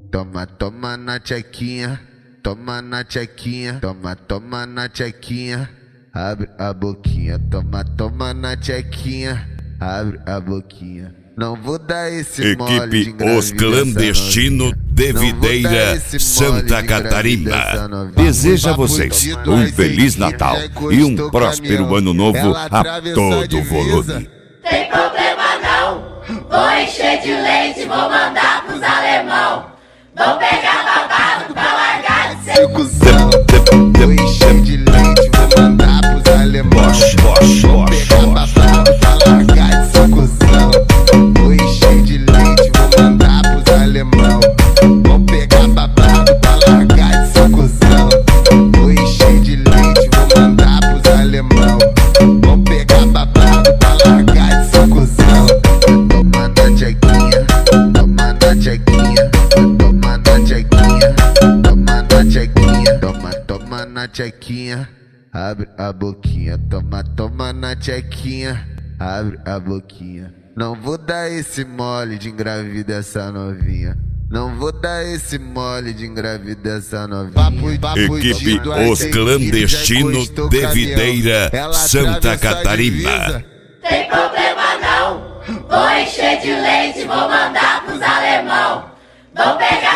Toma, toma na tchequinha, toma na tchequinha, toma, toma na tchequinha, abre a boquinha, toma, toma na tchequinha, abre a boquinha. Não vou dar esse mole de Equipe Os Clandestinos de Videira, Santa Catarina, deseja a vocês um Feliz Natal e um próspero Ano Novo a todo volume. Tem problema não, vou encher de leite, vou mandar pros alemão. Vou pegar babado pra largar de ser cuzão. Vou encher de leite, vou mandar pros alemão. Vou pegar babado pra largar de ser cuzão. Vou encher de leite, vou mandar pros alemão. Vou pegar babado pra largar de ser cuzão. Vou encher de leite, vou mandar pros alemão. Vou pegar babado pra largar de ser cuzão. Toma na tchequinha, toma na tchequinha, toma na tchequinha, toma na tchequinha, toma, toma na tchequinha, abre a boquinha, toma, toma na tchequinha, abre a boquinha. Não vou dar esse mole de engravidar essa novinha. Não vou dar esse mole de engravidar essa novinha. Equipe Os Clandestinos de Videira, Santa Catarina. Tem problema não, vou encher de leite, vou mandar pros alemão. Vou pegar